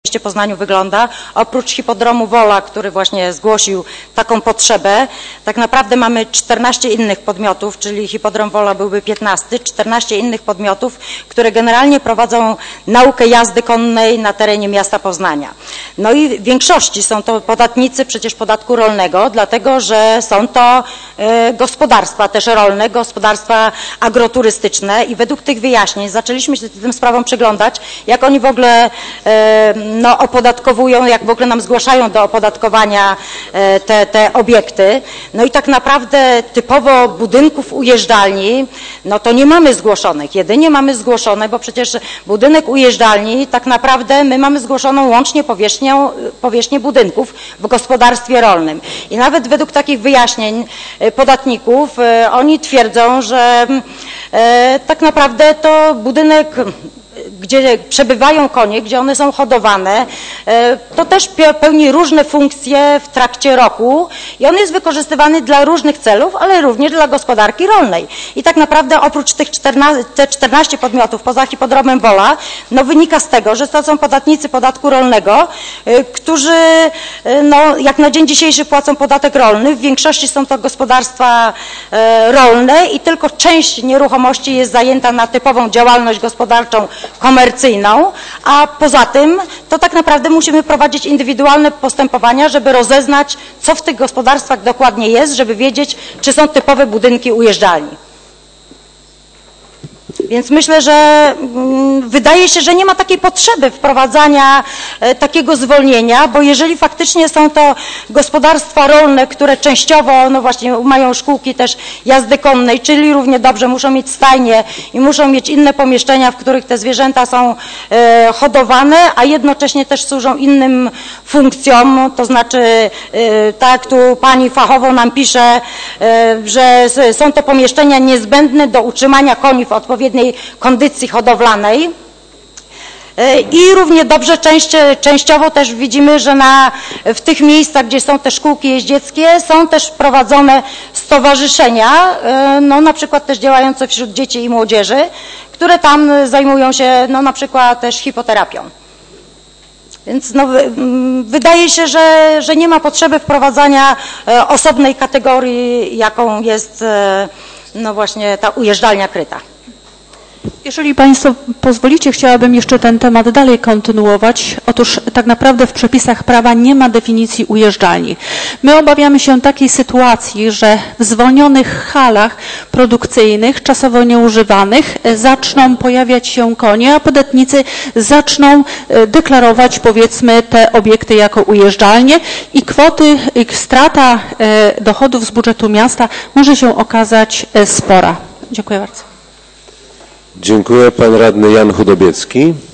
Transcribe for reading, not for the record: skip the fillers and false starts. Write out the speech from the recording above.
w Poznaniu wygląda. Oprócz hipodromu Wola, który właśnie zgłosił taką potrzebę, tak naprawdę mamy 14 innych podmiotów, czyli hipodrom Wola byłby 15, 14 innych podmiotów, które generalnie prowadzą naukę jazdy konnej na terenie miasta Poznania. No i w większości są to podatnicy przecież podatku rolnego, dlatego że są to gospodarstwa też rolne, gospodarstwa agroturystyczne i według tych wyjaśnień zaczęliśmy się tym sprawom przyglądać, jak oni w ogóle opodatkowują, jak w ogóle nam zgłaszają do opodatkowania te obiekty. No i tak naprawdę typowo budynków ujeżdżalni, no to nie mamy zgłoszonych. Jedynie mamy zgłoszone, bo przecież budynek ujeżdżalni tak naprawdę my mamy zgłoszoną łącznie powierzchnię budynków w gospodarstwie rolnym. I nawet według takich wyjaśnień podatników oni twierdzą, że tak naprawdę to budynek, gdzie przebywają konie, gdzie one są hodowane, to też pełni różne funkcje w trakcie roku i on jest wykorzystywany dla różnych celów, ale również dla gospodarki rolnej. I tak naprawdę oprócz tych 14 podmiotów poza hipodromem Wola, no wynika z tego, że to są podatnicy podatku rolnego, którzy no, jak na dzień dzisiejszy płacą podatek rolny. W większości są to gospodarstwa rolne i tylko część nieruchomości jest zajęta na typową działalność gospodarczą, komercyjną, a poza tym to tak naprawdę musimy prowadzić indywidualne postępowania, żeby rozeznać, co w tych gospodarstwach dokładnie jest, żeby wiedzieć, czy są typowe budynki ujeżdżalni. Więc myślę, że wydaje się, że nie ma takiej potrzeby wprowadzania takiego zwolnienia, bo jeżeli faktycznie są to gospodarstwa rolne, które częściowo no właśnie mają szkółki też jazdy konnej, czyli równie dobrze muszą mieć stajnie i muszą mieć inne pomieszczenia, w których te zwierzęta są hodowane, a jednocześnie też służą innym funkcjom, to znaczy tak tu pani fachowo nam pisze, że są to pomieszczenia niezbędne do utrzymania koni w odpowiedniej kondycji hodowlanej i równie dobrze częściowo też widzimy, że w tych miejscach, gdzie są te szkółki jeździeckie, są też prowadzone stowarzyszenia, no na przykład też działające wśród dzieci i młodzieży, które tam zajmują się no na przykład też hipoterapią. Więc no, wydaje się, że nie ma potrzeby wprowadzania osobnej kategorii, jaką jest no właśnie ta ujeżdżalnia kryta. Jeżeli Państwo pozwolicie, chciałabym jeszcze ten temat dalej kontynuować. Otóż tak naprawdę w przepisach prawa nie ma definicji ujeżdżalni. My obawiamy się takiej sytuacji, że w zwolnionych halach produkcyjnych, czasowo nieużywanych, zaczną pojawiać się konie, a podatnicy zaczną deklarować, powiedzmy, te obiekty jako ujeżdżalnie i strata dochodów z budżetu miasta może się okazać spora. Dziękuję bardzo. Dziękuję. Pan radny Jan Chudobiecki.